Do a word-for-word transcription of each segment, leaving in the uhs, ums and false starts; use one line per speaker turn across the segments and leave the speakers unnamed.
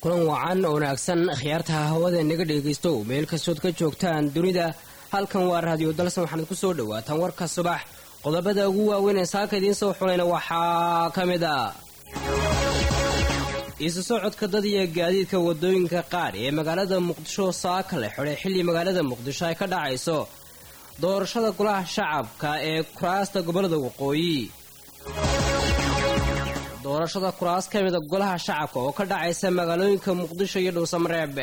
kulan wacan oo wanaagsan khiyaarta hawada naga dhegeysto meel kastood ka joogtaan dunida halkan waa raadiyo dalsan waxaad ku soo dhawaataan warka subax qodobada ugu waaweyn ee saaka idiin soo xulayna waxaa ka mid ah isu socodka dad iyo gaadiidka wadooyinka qaar ee magaalada muqdisho saaka la xiray xilli magaalada muqdisho ay ka dhacayso doorashada golaha shacabka ee kuraasta gobolada waqooyi doorashada kuraas ka mida golaha shacabka oo ka dhacaysa magaalooyinka muqdisho iyo dhuusamareeb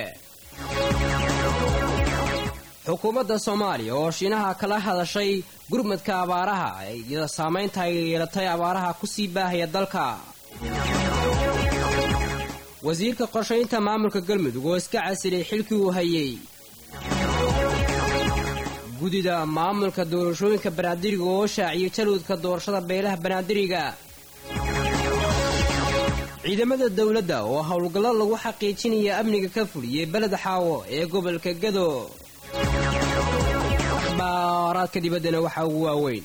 xukuumadda soomaaliya oo shiinaha kala hadashay gurmadka abaaraha iyo saamaynta ay yeelatay abaaraha kusii baahaya dalka wasiirka qorshaynta maamulka galmudug oo iska casilay xilkii uu hayay gudida maamulka doorashooyinka banaadiriga oo shaaciyay jalwadka doorashada beelaha banaadiriga ciidamada dawladda oo howlgallo lagu xaqiijinaya amniga ka fuliyey beled xaawo ee gobolka gado akhbaaraadka dibaddana waxaa ugu waaweyn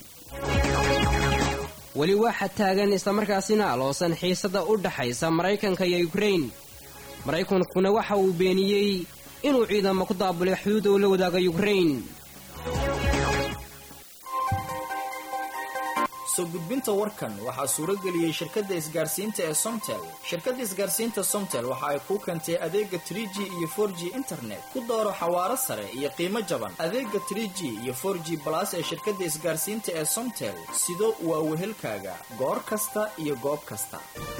weli waxa taagan islamarkaasina aloosan xiisada u dhaxaysa maraykanka iyo yukrain maraykankuna waxa uu beeniyey inuu ciidamo ku daabulay xuduudda uu la wadaaga yukrain
soo gudbinta warkan waxaa suuro geliyey shirkadda isgaarsiinta ee Somtel. Shirkadda isgaarsiinta Somtel waxa ay ku keentay adeega three G iyo four G internet ku dooro xawaaro sare iyo qiimo jaban. Adeega three G iyo four G plus ee shirkadda isgaarsiinta ee Somtel sido waa wehelkaaga goor kasta iyo goob kasta.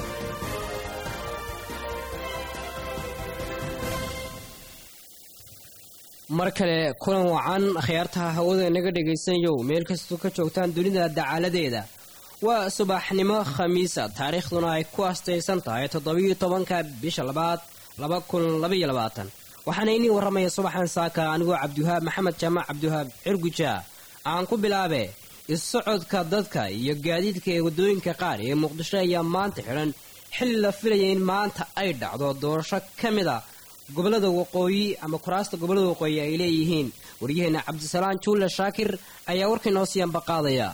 mar kale kulan wacan khiyaarta hawada naga dhageysanayo meel kastoo ka joogtaan dunida dacaaladeeda waa subaxnimo khamiisa taariikhduna ay ku astaysan tahay toddobiyo tobanka bisha labaad laba kun labaiyo labaatan waxaana inii warramaya subaxan saaka anigoo cabdiwahaab maxamed jaamac cabdiwahaab cirguja aan ku bilaabe is-socodka dadka iyo gaadiidka ee waddooyinka qaar ee muqdisho ayaa maanta xidhan xilli la filaya in maanta ay dhacdo doorasho ka mid a gobolada waqooyi ama kuraasta gobolada waqooyi ay leeyihiin waryaheena cabdisalaan juule shaakir ayaa warka inoo sii ambaqaadaya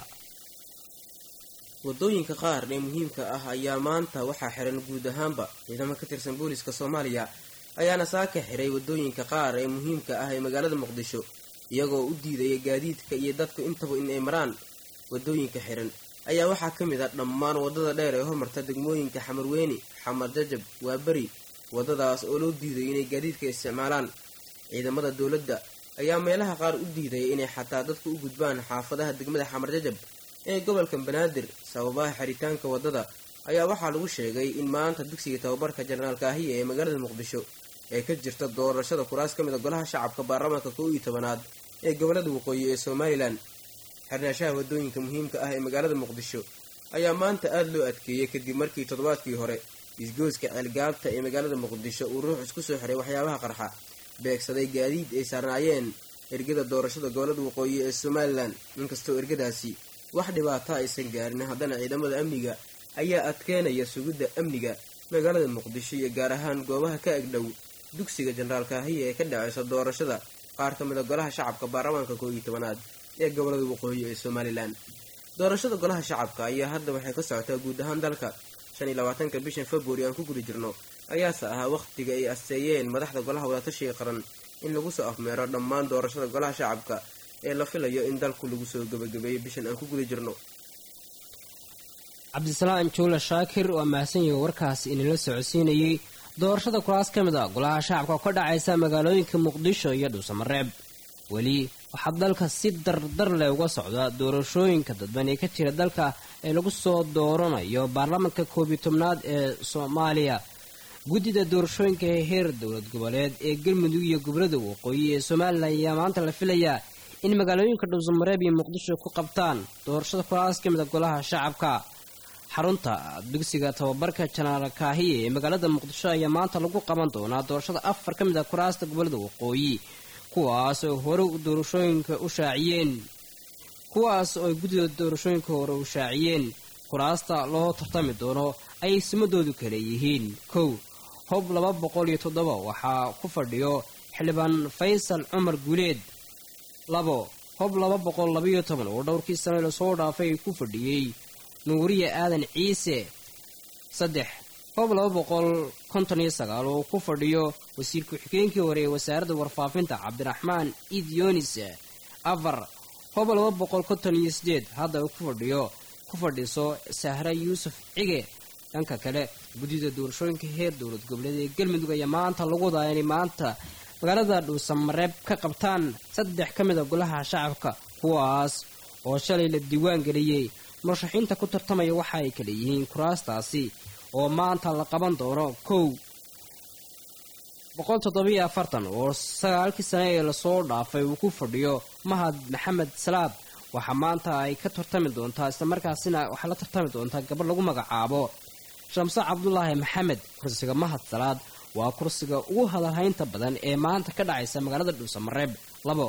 wadooyinka qaar ee muhiimka ah ayaa maanta waxaa xiran guud ahaanba ciidamo ka tirsan booliska soomaaliya ayaana saaka xiray wadooyinka qaar ee muhiimka ah ee magaalada muqdisho iyagoo u diidaya gaadiidka iyo dadku intaba in ay maraan wadooyinka xiran ayaa waxaa ka mid ah dhammaan wadada dheer ee hormarta degmooyinka xamarweyne xamar jajab waaberi wadadaas oo loo diiday inay gaadiidka isticmaalaan ciidamada dowladda ayaa meelaha qaar u diidaya inay xataa dadku u gudbaan xaafadaha degmada xamar jajab ee gobolka banaadir sababaha xiritaanka wadada ayaa waxaa lagu sheegay in maanta dugsiga tababarka jenaraal kaahiya ee magaalada muqdisho ee ka jirta doorashada kuraas ka mid a golaha shacabka baarlamaanka kow iyo tobanaad ee gobolada waqooyi ee somalilan xirnaashaha wadooyinka muhiimka ah ee magaalada muqdisho ayaa maanta aada loo adkeeyey kadib markii toddobaadkii hore isgooska ceelgaabta ee magaalada muqdisho uu ruux isku soo xiray waxyaabaha qarxa beegsaday gaadiid ay saarnaayeen ergada doorashada gobolada waqooyi ee somalilan inkastoo ergadaasi wax dhibaata aysan gaarin haddana ciidamada amniga ayaa adkeenaya sugidda amniga magaalada muqdisho iyo gaar ahaan goobaha ka egdhow dugsiga jenaraal kaahiya ee ka dhacaysa doorashada qaar ka mid a golaha shacabka baarlamaanka kow iyo tobanaad ee gobolada waqooyi ee somalilan doorashada golaha shacabka ayaa hadda waxay ka socotaa guud ahaan dalka shan iyo labaatanka bishan februari aan ku guda jirno ayaase ahaa wakhtiga ay asteeyeen madaxda golaha wadatashiga qaran in lagu soo afmeero dhammaan doorashada golaha shacabka ee la filayo in dalku lagu soo gebagabeeyo bishan aan ku guda jirno
cabdisalaan juule shaakir waa mahadsan yahay warkaas inala socodsiinayay doorashada kuraas ka mid a golaha shacabka oo ka dhacaysa magaalooyinka muqdisho iyo dhuusamareeb weli waxaa dalka si dardar leh uga socda doorashooyinka dadban ee ka jira dalka ee lagu soo dooranayo baarlamaanka koob iyo tobnaad ee soomaaliya guddida doorashooyinka ee heer dowlad goboleed ee galmudug iyo gobolada waqooyi ee somalilan ayaa maanta la filayaa in magaalooyinka dhuusamareeb iyo muqdisho ku qabtaan doorashada kuraas ka mid a golaha shacabka xarunta dugsiga tababarka jenaraal kaahiya ee magaalada muqdisho ayaa maanta lagu qaban doonaa doorashada afar ka mid a kuraasta gobolada waqooyi kuwaas oo hore doorashooyinka u shaaciyeen kuwaas oo guddida doorashooyinka hore u shaaciyeen kuraasta loo tartami doono ayay simadoodu kale yihiin kow hob laba boqol iyo toddoba waxaa ku fadhiyo xildhibaan faysal cumar guuleed labo hob laba boqol labaiyo toban oo dhowrkii sane lasoo dhaafay ku fadhiyey nuuriye aadan ciise saddex hob laba boqol konton iyo sagaal oo ku fadhiyo wasiir ku-xigeenkii hore ee wasaaradda warfaafinta cabdiraxmaan iid yunis afar hoob laba boqol konton iyo sideed hadda uu ku fadhiyo ku fadhiso sahra yuusuf cige dhanka kale guddida doorashooyinka heer dowlad goboleed ee galmudug ayaa maanta lagu wadaa inay maanta magaalada dhuusamareeb ka qabtaan saddex ka mid a golaha shacabka kuwaas oo shalay la diiwaan geliyey murashaxiinta ku tartamaya waxa ay kala yihiin kuraastaasi oo maanta la qaban doono kow boqol toddobiyo afartan oo sagaalkii sane ee lasoo dhaafay uu ku fadhiyo mahad maxamed salaad waxaa maanta ay ka tartami doontaa islamarkaasina waxaa la tartami doontaa gabadh lagu magacaabo shamse cabdulaahi maxamed kursiga mahad salaad waa kursiga ugu hadalhaynta badan ee maanta ka dhacaysa magaalada dhuusamareeb labo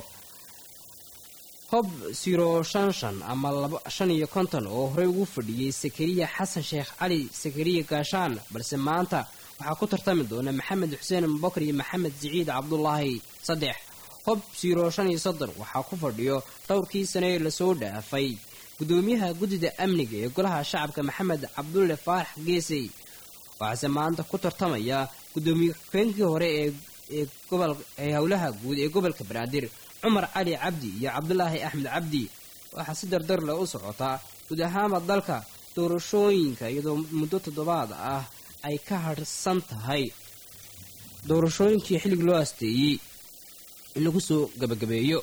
hob siro shan shan ama laba shan iyo konton oo horey ugu fadhiyey sakariya xasan sheekh cali sakariya gaashaan balse maanta waxaa ku tartami doona maxamed xuseen abubakar iyo maxamed siciid cabdulaahi saddex hob siro shan iyo soddon waxaa ku fadhiyo dhowrkii sane ee lasoo dhaafay gudoomiyaha guddida amniga ee golaha shacabka maxamed cabdulle faarax geesey waxaase maanta ku tartamaya gudoomiye ku-xigeenkii hore ee gobol ee howlaha guud ee gobolka banaadir cumar cali cabdi iyo cabdulaahi axmed cabdi waxaa si dardar leh u socotaa guud ahaanba dalka doorashooyinka iyadoo muddo toddobaad ah ay ka harsan tahay doorashooyinkii xillig loo asteeyey in lagu soo gabagabeeyo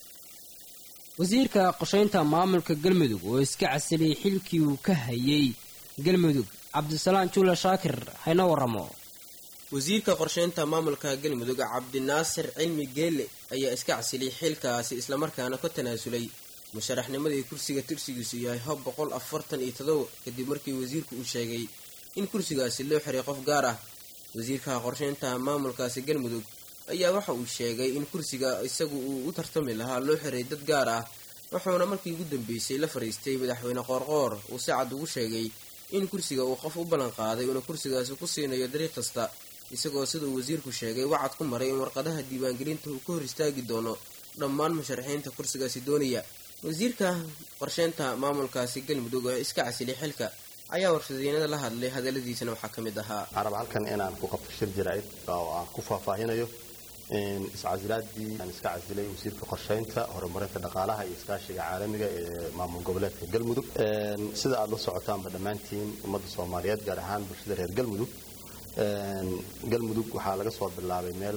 wasiirka qorshaynta maamulka galmudug oo iska casilay xilkii uu ka hayay galmudug cabdisalaam juula shaakir hayna waramo
wasiirka qorshaynta maamulka galmudug cabdinaasir cilmi geelle ayaa iska casilay xilkaasi islamarkaana ka tanaasulay musharaxnimadii kursiga tirsigiisu yahay hob boqol afartan iyo todoba kadib markii wasiirku uu sheegay in kursigaasi loo xiray qof gaar ah wasiirka qorshaynta maamulkaasi galmudug ayaa waxa uu sheegay in kursiga isagu uu u tartami lahaa loo xiray dad gaar ah wuxuuna markii ugu dambeysay la fariistay madaxweyne qoorqoor uu si cad ugu sheegay in kursiga uu qof u ballan qaaday uuna kursigaasi ku siinayo dariiq kasta isagoo siduu wasiirku sheegay wacad ku maray in warqadaha diiwaangelinta uu ka hor istaagi doono dhammaan musharaxiinta kursigaasi doonaya wasiirka qorshaynta maamulkaasi galmudug oo iska casilay xilka ayaa warfadiinada la hadlay hadaladiisana waxaa ka mid ahaa
arab halkan inaan ku qabto shir jaraa'id oo aan ku faahfaahinayo in iscasilaadii aan iska casilay wasiirka qorshaynta horumarinta dhaqaalaha iyo iskaashiga caalamiga ee maamul goboleedka galmudug sida aad la socotaanba dhammaantiin ummadda soomaaliyeed gaar ahaan bulshada reer galmudug galmudug waxaa laga soo bilaabay meel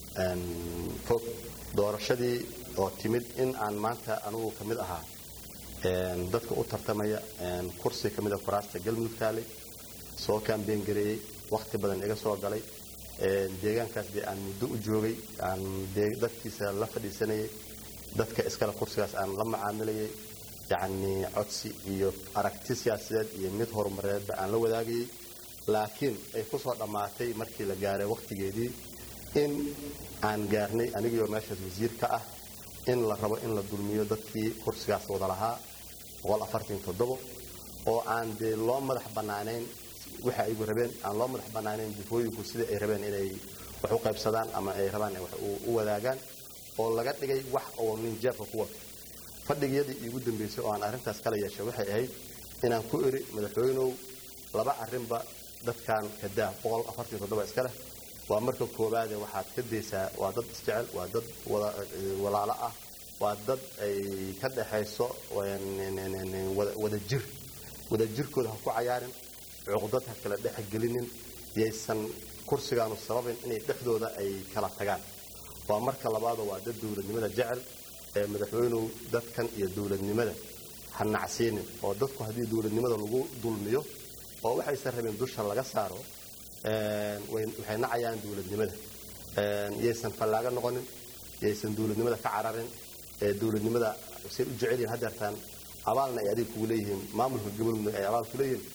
fog doorashadii oo timid in aan maanta anugu ka mid ahaa dadka u tartamaya kursi ka mid a kuraasta galmudug taalay soo kaambeen gareeyey wakhti badan iga soo galay deegaankaas dee aan muddo u joogay aan dadkiisa la fadhiisanayay dadka iskale kursigaas aan la macaamilayay yacnii codsi iyo aragti siyaasadeed iyo mid horumareedba aan la wadaagayay laakiin ay ku soo dhammaatay markii la gaaray wakhtigeedii in aan gaarnay anigoo meeshaas wasiir ka ah in la rabo in la dulmiyo dadkii kursigaas wada lahaa boqol afartan toddobo oo aan dee loo madax bannaanayn waxa aygu rabeen aan loo madax bannaanayn difooyinku sidai ay rabeen inay wax u qaybsadaan ama ay rabaan wax u wadaagaan oo laga dhigay wax oo nin jeefka ku wato fadhigiyadii iigu dambaysay oo aan arrintaas kala yeeshay waxay ahayd inaan ku eri madaxweynow laba arrinba dadkan kadaa boqol afartan toddoba iska leh waa marka koowaade waxaad ka daysaa waa dad isjecel waa dad walaalo ah waa dad ay ka dhaxayso wada jir wada jirkooda ha ku cayaarin cuqdad ha kala dhexgelinin yaysan kursigaanu sababin inay dhexdooda ay kala tagaan waa marka labaadoo waa dad dowladnimada jecel ee madaxweynuhu dadkan iyo dowladnimada ha nacsiinin oo dadku haddii dowladnimada lagu dulmiyo oo waxaysan rabeen dusha laga saaro waxay nacayaan dowladnimada yaysan fallaaga noqonin yaysan dowladnimada ka cararin ee dowladnimada say u jecel yihiin haddeertaan abaalna ay adiga kugu leeyihiin maamulka gobolmudug ay abaal ku leeyihiin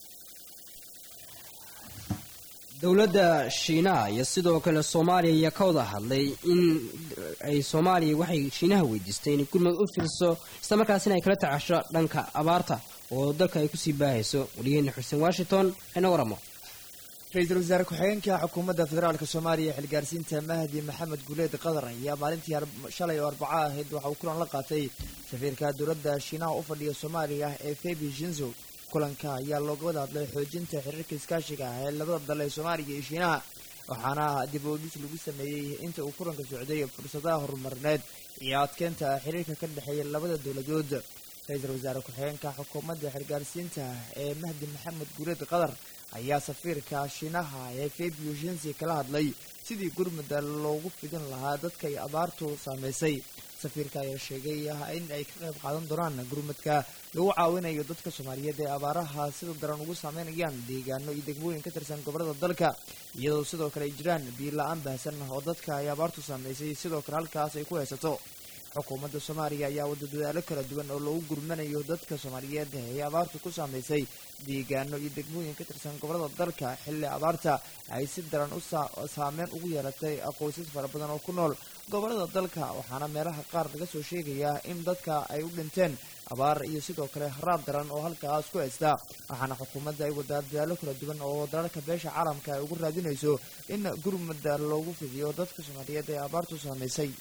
dowladda shiinaha iyo sidoo kale soomaaliya ayaa ka wada hadlay in ay soomaaliya waxay shiinaha weydiistay inay gurmud u fiirso islamarkaasina ay kala tacasho dhanka abaarta oo dalka ay kusii baahayso wariyaheena xuseen washington ayna waramo
ra-iisul wasaare ku-xigeenka xukuumadda federaalk soomaaliya xilgaarsiinta mahdi maxamed guuleed qadar ayaa maalintii shalay oo arbaco ahayd waxa uu kulan la qaatay safiirka dowladda shiinaha u fadhiya soomaaliya ee febi shinzo kulanka ayaa looga wada hadlay xoojinta xiriirka iskaashiga ah ee labada dal ee soomaaliya iyo shiinaha waxaana dib u dhis lagu sameeyey inta uu kulanka socday fursadaha horumarineed iyo adkeynta xiriirka ka dhexeeya labada dowladood ra-iisul wasaare ku-xigeenka xukuumadda xilgaarsiinta ee mahdi maxamed guuleed qadar ayaa safiirka shiinaha ee fabio shensi kala hadlay sidii gurmudda loogu fidin lahaa dadka ay abaartu saameysay safiirka ayaa sheegay in ay ka qayb qaadan doonaan gurmudka lagu caawinayo dadka soomaaliyeed ee abaaraha sida daran ugu saameynayaan deegaano iyo degmooyin ka tirsan gobolada dalka iyadoo sidoo kale ay jiraan biyo la-aan baahsan oo dadka ay abaartu saameysay sidoo kale halkaas ay ku haysato xukuumadda soomaaliya ayaa wada dadaalo kala duwan oo lagu gurmanayo dadka soomaaliyeed ee abaartu ku saameysay deegaano iyo degmooyin ka tirsan gobolada dalka xilli abaarta ay si daran u saameyn ugu yeelatay qoysas fara badan oo ku nool gobolada dalka waxaana meelaha qaar laga soo sheegayaa in dadka ay u dhinteen abaar iyo sidoo kale haraab daran oo halkaas ku haysta waxaana xukuumadda ay wadaa dadaalo kala duwan oo dalalka beesha caalamka ay ugu raadinayso in gurmudda loogu fidiyo dadka soomaaliyeed ee abaartu saameysay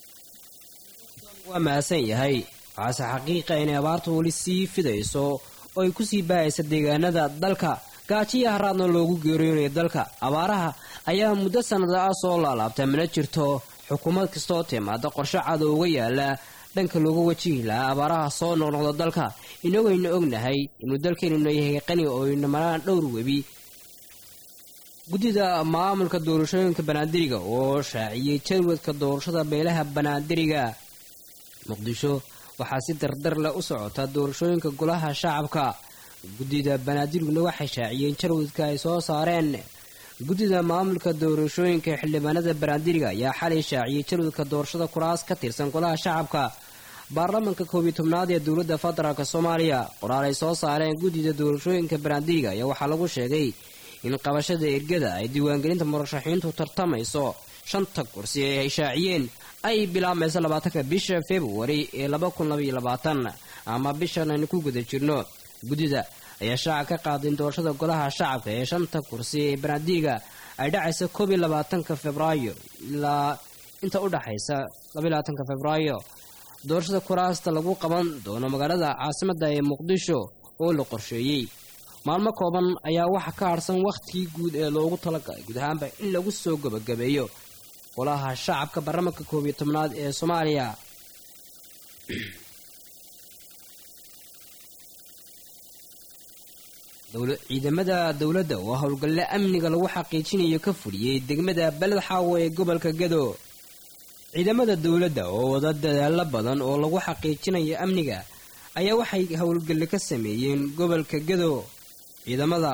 waa mahadsan yahay waxaase xaqiiqa inay abaartu weli sii fidayso oo ay ku sii baahaysa deegaanada dalka gaajiya haraadna loogu geeriyoonayo dalka abaaraha ayaa muddo sannada ah soo laalaabta mana jirto xukuumad kastaoo timaada qorshe cado uga yaala dhanka looga wajihi lahaa abaaraha soo noqnoqda dalka inagaynu ognahay inuu dalkeenuna yahay qani oo ayna maraan dhowr webi guddida maamulka doorashooyinka banaadiriga oo shaaciyey jadwadka doorashada beelaha banaadiriga muqdisho waxaa si dardar leh u socota doorashooyinka golaha shacabka guddida banaadiriguna waxay shaaciyeen jarwadka ay soo saareen guddida maamulka doorashooyinka xildhibaanada banaadiriga ayaa xalay shaaciyey jarwadka doorashada kuraas ka tirsan golaha shacabka baarlamanka koob iyo tobnaad ee dowladda federaalk soomaaliya qoraal ay soo saareen guddida doorashooyinka banaadiriga ayaa waxaa lagu sheegay in qabashada ergada ay diiwaangelinta murashaxiintu tartamayso shanta kursi ee ay shaaciyeen ay bilaabmayso labaatanka bisha februari ee laba kun labaiyo labaatan ama bishan aynu ku guda jirno guddida ayaa shaaca ka qaaday doorashada golaha shacabka ee shanta kursi ee banaadiriga ay dhacaysa koob iyo labaatanka febraayo ilaa inta u dhaxaysa labaiyo labaatanka febraayo doorashada kuraasta lagu qaban doono magaalada caasimadda ee muqdisho oo la qorsheeyey maalmo kooban ayaa waxaa ka harsan wakhtigii guud ee loogu talagalay guud ahaanba in lagu soo gabagabeeyo golaha shacabka baarlamanka koob iyo tobnaad ee soomaaliya ciidamada dowladda oo howlgalle amniga lagu xaqiijinayo ka fuliyey degmada beled xaawo ee gobolka gado ciidamada dowladda oo wada dadaalo badan oo lagu xaqiijinayo amniga ayaa waxay howlgalle ka sameeyeen gobolka gado ciidamada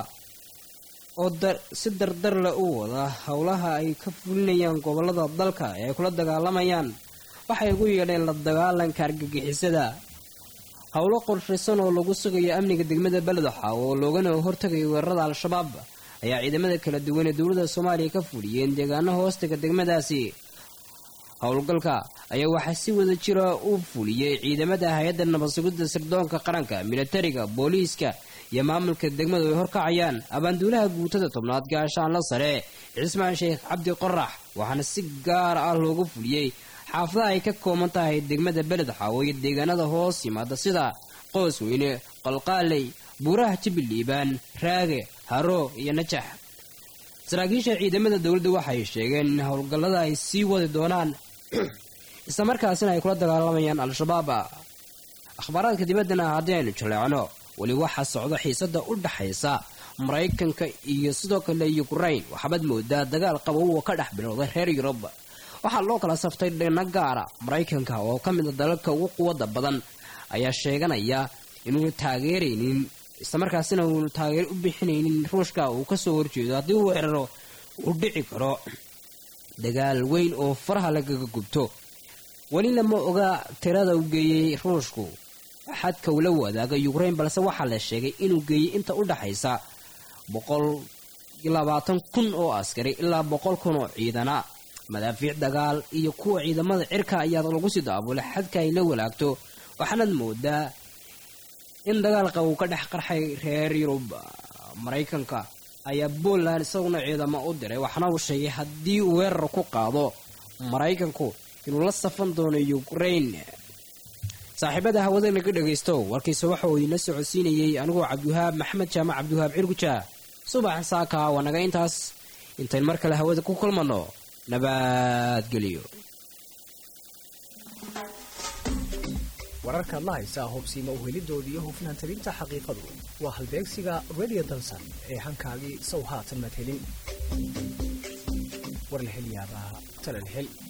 oo si dardar leh u wada howlaha ay ka fulinayaan gobolada dalka ee ay kula dagaalamayaan waxay ugu yeedheen la dagaalanka argagixisada howlo qorshaysan oo lagu sugayo amniga degmada beled xaawo oo loogana hortagayo weerarada al-shabaab ayaa ciidamada kala duwan ee dowladda soomaaliya ka fuliyeen deegaano hoostaga degmadaasi howlgalka ayaa waxaa si wada jira u fuliyey ciidamada hay-adda nabadsugidda sirdoonka qaranka militariga booliiska iyo maamulka degmadu ay horkacayaan abaanduulaha guutada tobnaad gaashaanla sare cismaan sheekh cabdi qorax waxaana si gaar ah loogu fuliyey xaafadaha ay ka kooban tahay degmada beled xaawo iyo deegaanada hoos yimaada sida qoosweyne qalqaaley buuraha jibiliibaan raage haro iyo najax saraakiisha ciidamada dowladda waxay sheegeen in howlgallada ay sii wadi doonaan islamarkaasina ay kula dagaalamayaan al-shabaab akhbaaraadka dibaddana haddii aynu jaleecno weli waxaa socda xiisada u dhaxaysa maraykanka iyo sidoo kale yukrain waxaabad moodaa dagaal qabow oo ka dhex bilowday reer yurub waxaa loo kala saftay dhina gaara maraykanka oo ka mid a dalalka ugu quwadda badan ayaa sheeganaya inuunu taageeraynin islamarkaasina uunu taageer u bixinaynin ruushka uu kasoo horjeedo haddii uu weeraro uu dhici karo dagaal weyn oo faraha lagaga gubto welina ma oga tirada u geeyey ruushku xadka ula wadaaga yukrain balse waxaa la sheegay inuu geeyey inta u dhaxaysa boqol labaatan kun oo askari ilaa boqol kun oo ciidana madaafiic dagaal iyo kuwa ciidamada cirka ayaa lagu sii daabulay xadka ay la walaagto waxaanad moodaa in dagaalka uu ka dhex qarxay reer yurub maraykanka ayaa Poland isaguna ciidamo u diray waxaana uu sheegay haddii uu weerar ku qaado maraykanku inuu la safan doono Ukraine saaxiibada hawada laga dhagaysto warkiisa waxa uu ina socodsiinayay anigoo cabdiwahaab maxamed jaamac cabdiwahaab cirguja subax saaka waa naga intaas intayn mar kale hawada ku kulmano nabadgelyo
wararka la haysa hubsiima u helidoodii iyo hufnaan talinta xaqiiqadu waa halbeegsiga radio dansan ee hankaagii sow haatan mad helin war la heliyaabaa tala la hel